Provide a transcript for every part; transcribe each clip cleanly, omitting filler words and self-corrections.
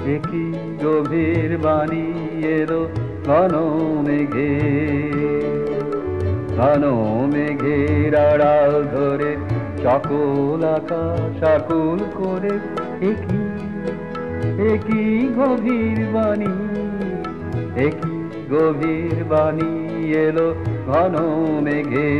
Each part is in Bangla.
একই গভীর বাণী এলো ঘন মেঘে, ঘন মেঘের আড়াল ধরে সকল আকাশ আকুল করে একই একই গভীর বাণী, একই গভীর বাণী এলো ঘন মেঘে,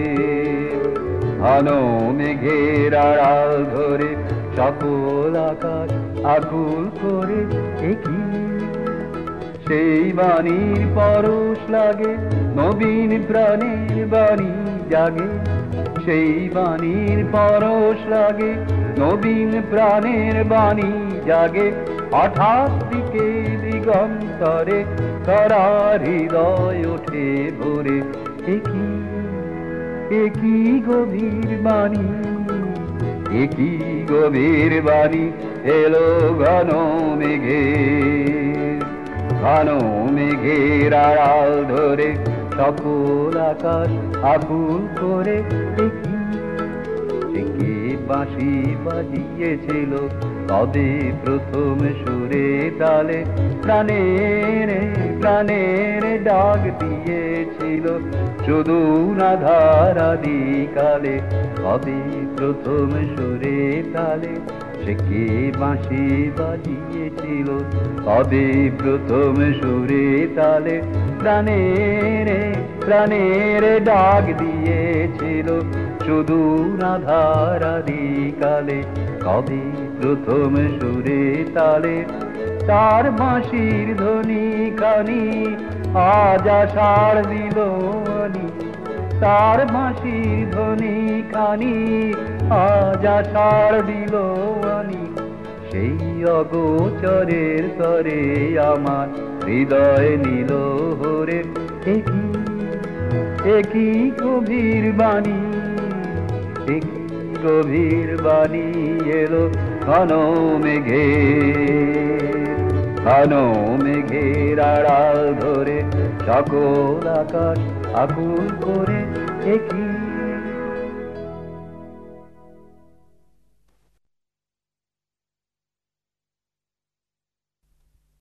ঘন মেঘের আড়াল ধরে সকল আকাশ আকুল করে একই সেই বাণীর পরশ লাগে নবীন প্রাণের বাণী জাগে, সেই বাণীর পরশ লাগে নবীন প্রাণের বাণী জাগে। হঠাৎ দিকে দিগন্তরে তারা হৃদয় ওঠে ভরে একই একই গভীর বাণী, একই গভীর বাণী এলো ঘন মেঘে, ঘন মেঘের আড়াল ধরে সকল আকাশ আকুল করে একই থেকে বাঁশি বাজিয়েছিল কবে প্রথম সুরে তালে, প্রাণের প্রাণের ডাক দিয়েছিল শুধু আধার আদিকালে, কবে প্রথম সুরে তালে সে কে বাঁশি বাজিয়েছিল কবে প্রথম সুরে তালে, প্রাণের প্রাণের ডাক দিয়েছিল শুধু আধার আদিকালে, কবে প্রথম সুরে তালে। তার বাঁশির ধ্বনি খানি আজ আষাঢ় দিল আনি, তার বাঁশির ধ্বনি খানি আজ আষাঢ় দিল আনি, সেই অগোচরের তরে আমার হৃদয় নিল হরে একই একই গভীর বাণী, একই গভীর বাণী এলো ঘন মেঘে, ঘন মেঘের আড়াল ধরে সকল আকাশ আকুল করে একই